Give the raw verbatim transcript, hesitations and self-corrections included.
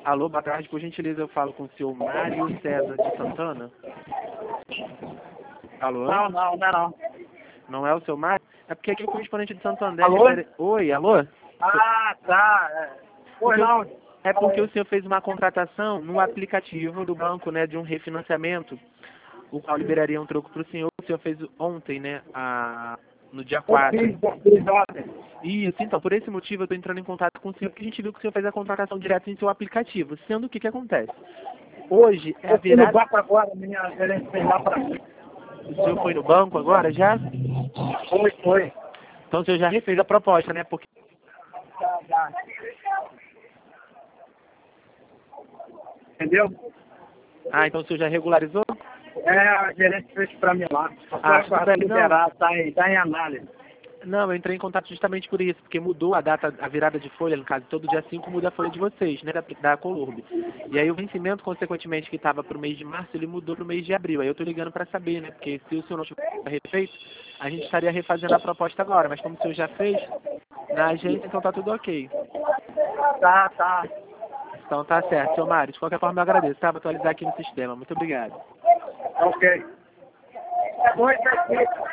Alô, boa tarde, por gentileza eu falo com o senhor Mário César de Santana? Alô? Não, não, não é não. Não é o seu Mário? É porque aqui é o correspondente de Santander. Alô? refere- Oi, alô? Ah, tá. É. Pois Porque, não. é porque o senhor fez uma contratação no aplicativo do banco, né, de um refinanciamento, o qual liberaria um troco para o senhor. O senhor fez ontem, né, a, no dia Eu quatro. fiz, eu fiz ontem. Isso, então, por esse motivo eu estou entrando em contato com o senhor, porque a gente viu que o senhor fez a contratação direto em seu aplicativo, sendo que o que acontece? Hoje é a Eu fui no virada... banco agora, minha gerente fez lá pra mim. O senhor foi no banco agora já? Foi, foi. Então o senhor já refez a proposta, né? Porque... Já, já. Entendeu? Ah, então o senhor já regularizou? É, a gerente fez pra mim lá. Só Ah, ah, tudo para bem, liberar, tá em, tá em análise. Não, eu entrei em contato justamente por isso, porque mudou a data, a virada de folha, no caso, todo dia cinco muda a folha de vocês, né, da, da Colurb. E aí o vencimento, consequentemente, que estava para o mês de março, ele mudou para o mês de abril. Aí eu estou ligando para saber, né, porque se o senhor não tiver refeito, a gente estaria refazendo a proposta agora, mas como o senhor já fez, na agência, então tá tudo ok. Tá, tá. Então tá certo, seu Mário, de qualquer forma eu agradeço, tá? Vou atualizar aqui no sistema. Muito obrigado. Ok. É bom isso aqui.